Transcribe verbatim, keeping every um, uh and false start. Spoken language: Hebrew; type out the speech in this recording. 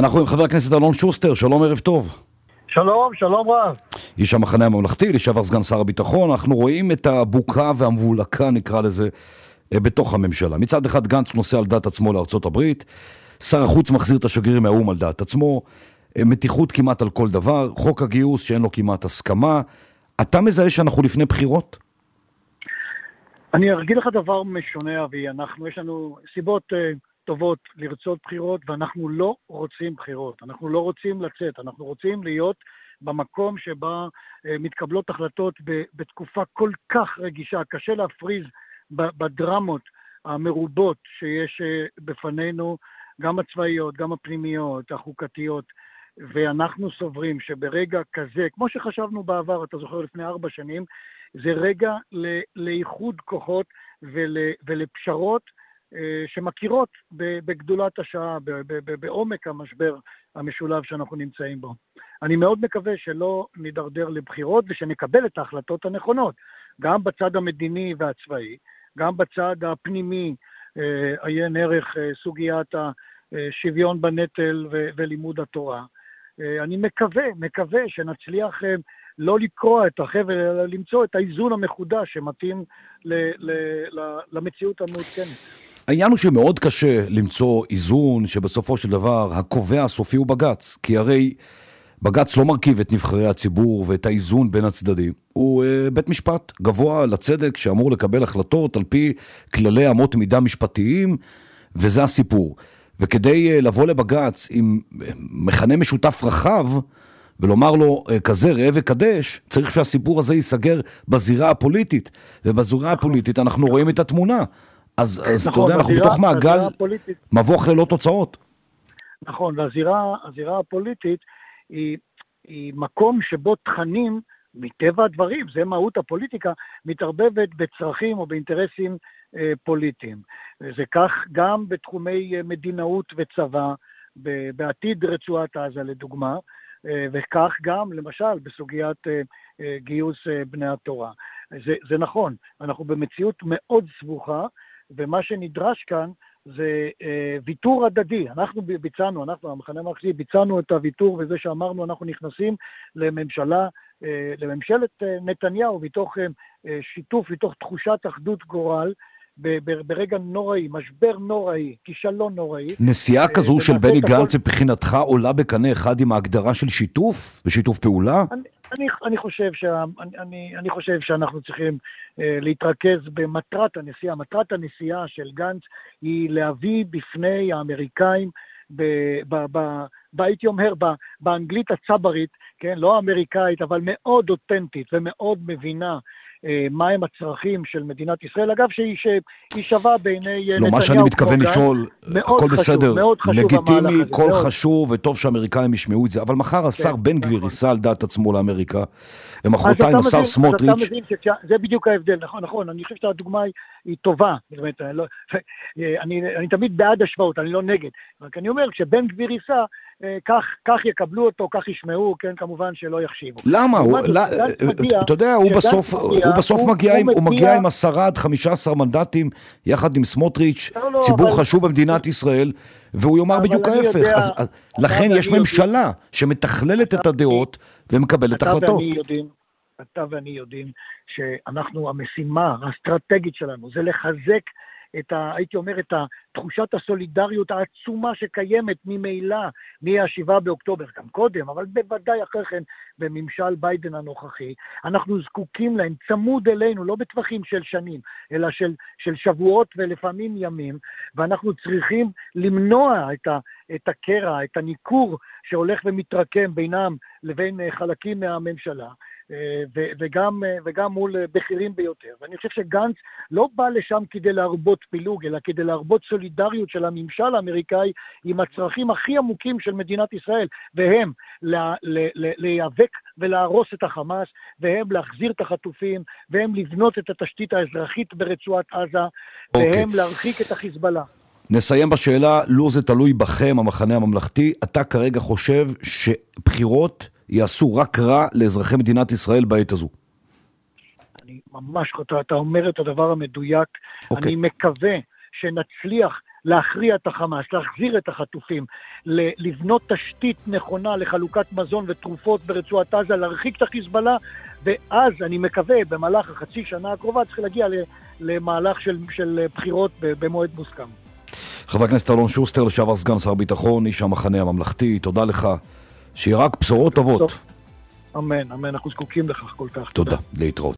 אנחנו עם חבר הכנסת אלון שוסטר, שלום, ערב טוב. שלום, שלום רב. איש המחנה הממלכתי, לשעבר סגן שר הביטחון. אנחנו רואים את הבוקה והמבולקה, נקרא לזה, בתוך הממשלה. מצד אחד גנץ נוסע על דעת עצמו לארצות הברית, שר החוץ מחזיר את השגריר מהאום על דעת עצמו, מתיחות כמעט על כל דבר, חוק הגיוס שאין לו כמעט הסכמה. אתה מזהה שאנחנו לפני בחירות? אני ארגיל לך דבר משונה, אבי. אנחנו, יש לנו סיבות uh, טובות לרצות בחירות, ואנחנו לא רוצים בחירות. אנחנו לא רוצים לצאת, אנחנו רוצים להיות במקום שבה uh, מתקבלות החלטות ב- בתקופה כל כך רגישה. קשה להפריז ב- בדרמות המרובות שיש uh, בפנינו, גם הצבאיות, גם הפנימיות, החוקתיות, ואנחנו סוברים שברגע כזה, כמו שחשבנו בעבר, אתה זוכר לפני ארבע שנים, זה רגע לאיחוד כוחות ול, ולפשרות אה, שמכירות בגדולת השעה, בעומק המשבר המשולב שאנחנו נמצאים בו. אני מאוד מקווה שלא נדרדר לבחירות ושנקבל את ההחלטות הנכונות, גם בצד המדיני והצבאי, גם בצד הפנימי, אה, עיין ערך אה, סוגיית השוויון בנטל ו, ולימוד התורה. אה, אני מקווה, מקווה שנצליח אה, לא לקרוא את החבל, אלא למצוא את האיזון המחודש שמתאים ל, ל, ל, למציאות המעודכנת. העניין הוא שמאוד קשה למצוא איזון שבסופו של דבר הקובע הסופי הוא בג"ץ, כי הרי בג"ץ לא מרכיב את נבחרי הציבור ואת האיזון בין הצדדים. הוא uh, בית משפט גבוה לצדק שאמור לקבל החלטות על פי כללי אמות מידה משפטיים, וזה הסיפור. וכדי uh, לבוא לבג"ץ עם מכנה משותף רחב, ולומר לו כזה ראה וקדש, צריך שהסיפור הזה ייסגר בזירה הפוליטית, ובזירה הפוליטית אנחנו רואים את התמונה. אז, אז אתה יודע, אנחנו בתוך מעגל מבוך ללא תוצאות. נכון, והזירה הזירה הפוליטית היא, היא מקום שבו תכנים, מטבע הדברים, זה מהות הפוליטיקה, מתערבבת בצרכים או באינטרסים אה, פוליטיים. זה כך גם בתחומי מדינאות וצבא, בעתיד רצועת עזה לדוגמה, וכך גם, למשל, בסוגיית גיוס בני התורה. זה, זה נכון, אנחנו במציאות מאוד סבוכה, ומה שנדרש כאן זה ויתור הדדי. אנחנו ביצענו, אנחנו, המחנה הממלכתי, ביצענו את הוויתור, וזה שאמרנו, אנחנו נכנסים לממשלה, לממשלת נתניהו, מתוך שיתוף, מתוך תחושת אחדות גורל, ברגע נוראי, משבר נוראי, כישלון נוראי. נסיעה כזו של בני גנץ מבחינתך עולה בקנה אחד עם ההגדרה של שיתוף ושיתוף פעולה? אני, אני, אני חושב שה, אני, אני, אני חושב שאנחנו צריכים אה, להתרכז במטרת הנסיעה. מטרת הנסיעה של גנץ היא להביא בפני האמריקאים, ב, ב, ב, הייתי אומר, ב, באנגלית הצברית, כן, לא האמריקאית, אבל מאוד אותנטית ומאוד מבינה, מהם הצרכים של מדינת ישראל, אגב שהיא, שהיא שווה בעיני נתניהו. לא, מה שאני מתכוון לשאול, הכל בסדר, לגיטימי, כל חשוב, וטוב שהאמריקאים ישמעו את זה, אבל מחר השר בן גביר ייסע על דעת עצמו לאמריקה, ומחרתיים השר סמוטריץ'. זה בדיוק ההבדל, נכון, נכון, אני חושב שהדוגמה היא טובה, אני תמיד בעד השוואות, אני לא נגד, רק אני אומר, כשבן גביר ייסע, כך, כך יקבלו אותו, כך ישמעו, כן, כמובן שלא יחשיבו. למה? אתה יודע, הוא בסוף, הוא בסוף מגיע, הוא מגיע עם עשרה עד חמישה עשר מנדטים, יחד עם סמוטריץ', ציבור חשוב במדינת ישראל, והוא יאמר בדיוק ההפך. לכן יש ממשלה שמתכללת את הדעות ומקבלת החלטות. אתה ואני יודעים שאנחנו, המשימה האסטרטגית שלנו, זה לחזק את ה, הייתי אומר, את תחושת הסולידריות העצומה שקיימת ממילא, מהשבעה באוקטובר, גם קודם, אבל בוודאי אחרי כן, בממשל ביידן הנוכחי, אנחנו זקוקים להם, צמוד אלינו, לא בטווחים של שנים, אלא של, של שבועות ולפעמים ימים, ואנחנו צריכים למנוע את, ה, את הקרע, את הניכור שהולך ומתרקם בינם לבין חלקים מהממשלה, וגם, וגם מול בכירים ביותר. ואני חושב שגנץ לא בא לשם כדי להרבות פילוג, אלא כדי להרבות סולידריות של הממשל האמריקאי עם הצרכים הכי עמוקים של מדינת ישראל, והם להיאבק ולהרוס את החמאס, והם להחזיר את החטופים, והם לבנות את התשתית האזרחית ברצועת עזה, והם okay. להרחיק את החיזבאללה. נסיים בשאלה, לו זה תלוי בכם, המחנה הממלכתי, אתה כרגע חושב שבחירות יעשו רק רע לאזרחי מדינת ישראל בעת הזו? אני ממש, אתה, אתה אומר את הדבר המדויק, okay. אני מקווה שנצליח להכריע את החמאס, להחזיר את החטופים, לבנות תשתית נכונה לחלוקת מזון ותרופות ברצועת עזה, להרחיק את החיזבאללה, ואז אני מקווה במהלך החצי שנה הקרובה צריך להגיע למהלך של, של בחירות במועד מוסכם. חבר הכנסת אלון שוסטר, לשעבר סגן שר ביטחון, איש המחנה הממלכתי, תודה לך, שיהיה רק בשורות טובות. אמן, אמן, אנחנו זקוקים לכך כל כך. תודה, להתראות.